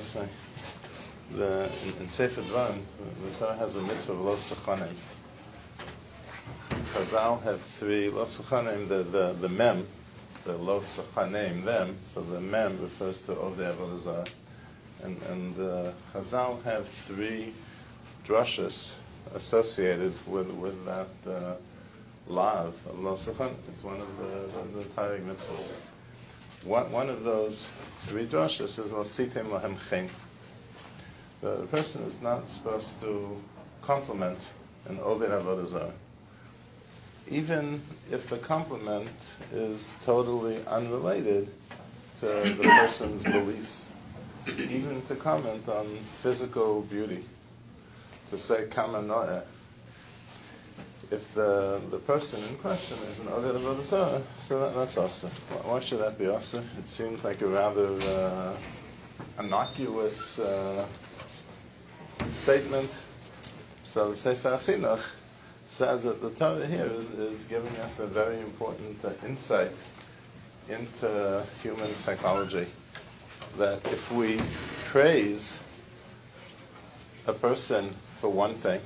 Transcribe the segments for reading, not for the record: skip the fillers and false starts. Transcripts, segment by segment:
this way. In Sefer Dvarim, the Torah has a mitzvah of lo sechanim. Chazal have three lo sechanim. The mem, the lo sechanim, them. So the mem refers to Ovdei Avodah Zarah, and Chazal have three drushes associated with that lav of lo sechanim. It's one of the Torah mitzvahs. One of those three drushes is lo sitem lahem chen. The person is not supposed to compliment an Oved Avodah Zarah, even if the compliment is totally unrelated to the person's beliefs. Even to comment on physical beauty, to say kama no'eh. If the person in question is an Oved Avodah Zarah, so that's awesome. Why should that be awesome? It seems like a rather innocuous statement. So the Sefer Chinuch says that the Torah here is giving us a very important insight into human psychology. That if we praise a person for one thing,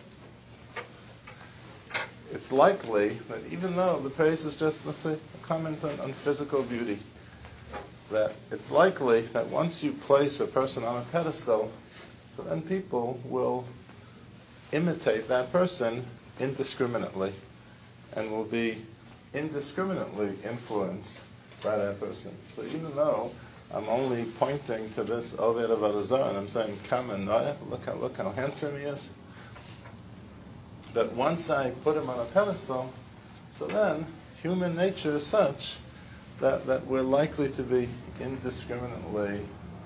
it's likely that even though the praise is just, let's say, a comment on physical beauty, that it's likely that once you place a person on a pedestal, so then people will imitate that person indiscriminately and will be indiscriminately influenced by that person. So even though I'm only pointing to this Oved Avodah Zarah and I'm saying, come and look how handsome he is, that once I put him on a pedestal, so then human nature is such that we're likely to be indiscriminately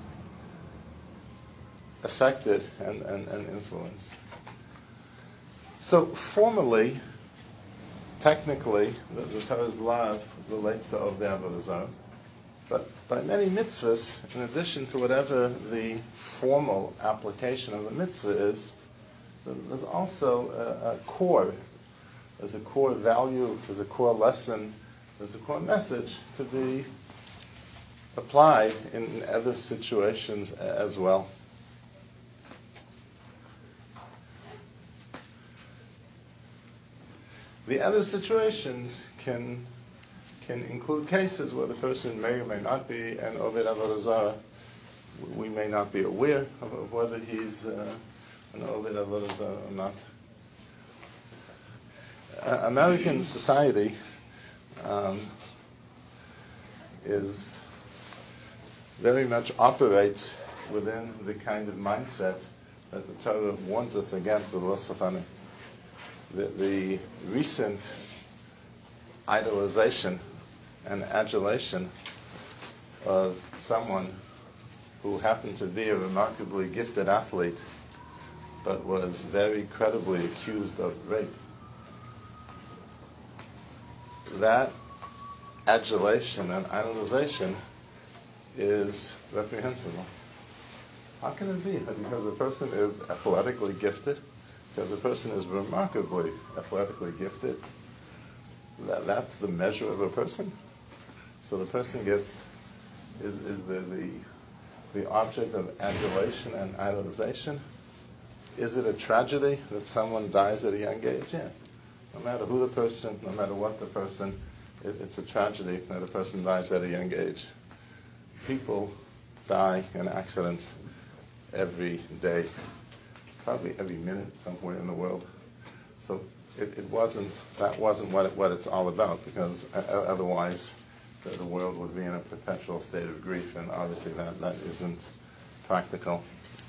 affected and influenced. So formally, technically, the Torah's law relates to Ovdei Avodah Zarah, but by many mitzvahs, in addition to whatever the formal application of the mitzvah is, there's also a core. There's a core value, there's a core lesson, there's a core message to be applied in other situations as well. The other situations can include cases where the person may or may not be an Oved Avodah Zarah. We may not be aware of whether he's an Oved Avodah Zarah or not. American society is very much operates within the kind of mindset that the Torah warns us against with lo sechanim. The recent idolization and adulation of someone who happened to be a remarkably gifted athlete but was very credibly accused of rape. That adulation and idolization is reprehensible. How can it be that because a person is athletically gifted, because a person is remarkably athletically gifted, that's the measure of a person? So the person is the object of adulation and idolization? Is it a tragedy that someone dies at a young age? Yeah. No matter who the person, no matter what the person, it's a tragedy that a person dies at a young age. People die in accidents every day, probably every minute somewhere in the world. So that wasn't what it's all about, because otherwise the world would be in a perpetual state of grief, and obviously that isn't practical.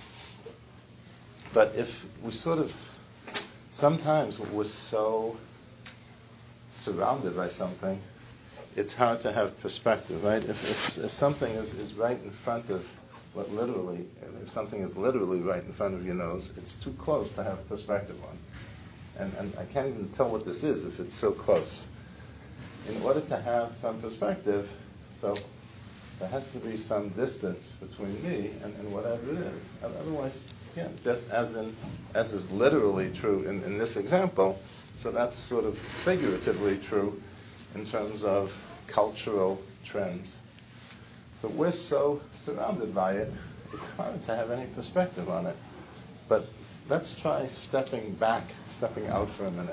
But if we sometimes we're so surrounded by something, it's hard to have perspective, right? If something is right in front of if something is literally right in front of your nose, it's too close to have perspective on. And I can't even tell what this is if it's so close. In order to have some perspective, so there has to be some distance between me and whatever it is. Otherwise, yeah, just as is literally true in this example, so that's sort of figuratively true in terms of cultural trends. So we're so surrounded by it, it's hard to have any perspective on it. But let's try stepping out for a minute.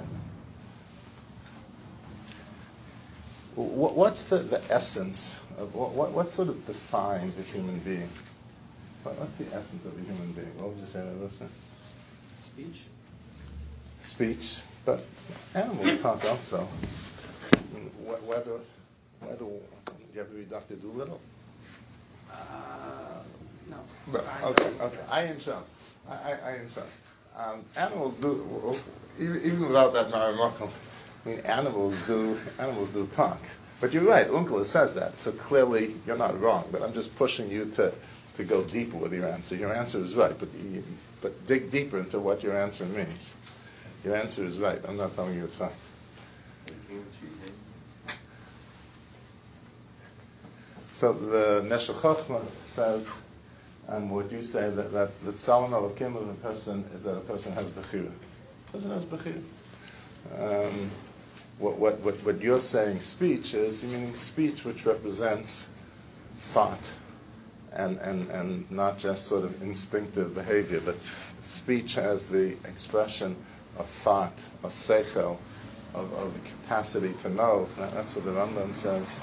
What's the essence of what sort of defines a human being? What's the essence of a human being? What would you say, Melissa? Speech, but animals talk also. Whether you ever read Dr. Dolittle? No. Okay. I am sure. Animals do, even without that Maramokal, animals do talk. But you're right, Unkla says that, so clearly you're not wrong, but I'm just pushing you to go deeper with your answer. Your answer is right, but dig deeper into what your answer means. Your answer is right. I'm not telling you it's wrong. So the Neshech Chochmah says, would you say that Tzalim Elokim of a person is that a person has Bechira? A person has Bechira. What you're saying, speech, is meaning speech which represents thought and not just sort of instinctive behavior, but speech as the expression of thought, of seichel, of capacity to know. That's what the Rambam says.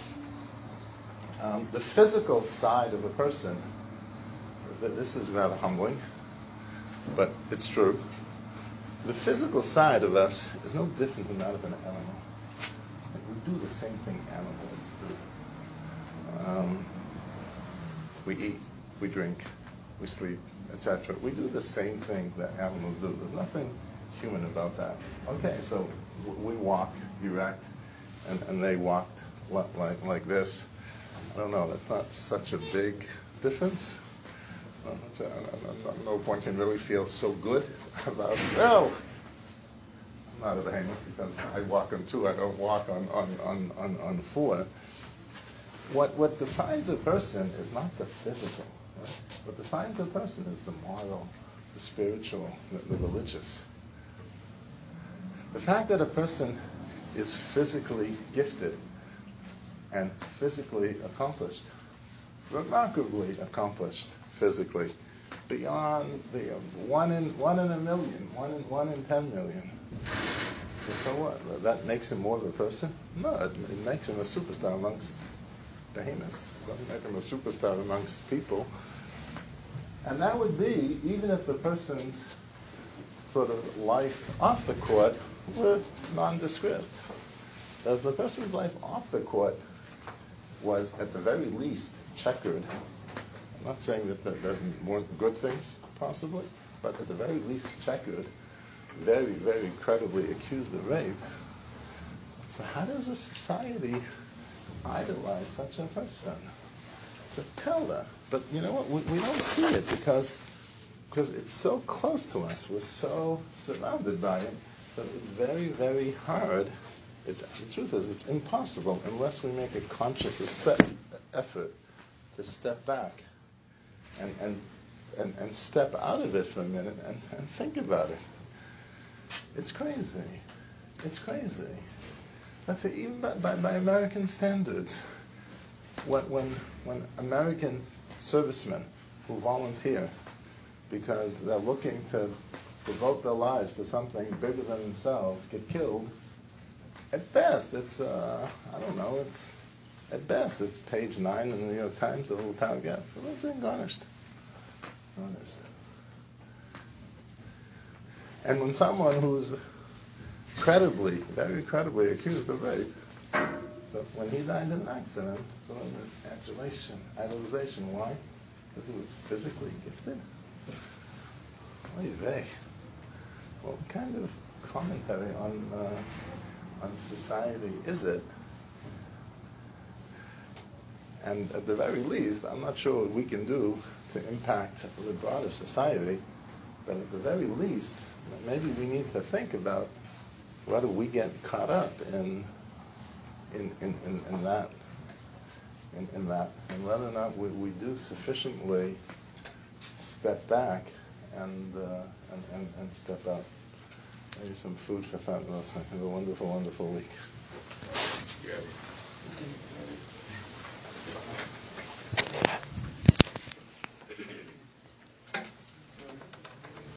The physical side of a person, this is rather humbling, but it's true. The physical side of us is no different from that of an animal. We do the same thing animals do. We eat, we drink, we sleep, etc. We do the same thing that animals do. There's nothing human about that. Okay, so we walk erect, and they walked like this. I don't know, that's not such a big difference. No one can really feel so good about, well, I'm not a behemoth because I walk on 2, I don't walk on 4. What defines a person is not the physical. Right? What defines a person is the moral, the spiritual, the religious. The fact that a person is physically gifted and physically accomplished, remarkably accomplished physically, beyond the 1 in a million, 1 in 10 million. So what? That makes him more of a person? No, it makes him a superstar amongst behemoths. It doesn't make him a superstar amongst people. And that would be even if the person's sort of life off the court were nondescript. If the person's life off the court was at the very least checkered, I'm not saying that there weren't good things, possibly, but at the very least checkered, very, very credibly accused of rape. So how does a society idolize such a person? It's a pella. But you know what? We don't see it because it's so close to us. We're so surrounded by it. So it's very, very hard. The truth is, it's impossible unless we make a conscious effort to step back and step out of it for a minute and think about it. It's crazy. It's crazy. Let's say even by American standards, when American servicemen who volunteer because they're looking to devote their lives to something bigger than themselves get killed, at best it's it's page 9 in the New York Times, the little paragraph. So that's garnished. And when someone who's very credibly accused of rape, so when he dies in an accident, so there's idolization. Why? Because he was physically gifted? Oy vey. What kind of commentary on society is it? And at the very least, I'm not sure what we can do to impact the broader society, but at the very least, maybe we need to think about whether we get caught up in that, and whether or not we do sufficiently step back and step out. Maybe some food for thought. Have a wonderful, wonderful week.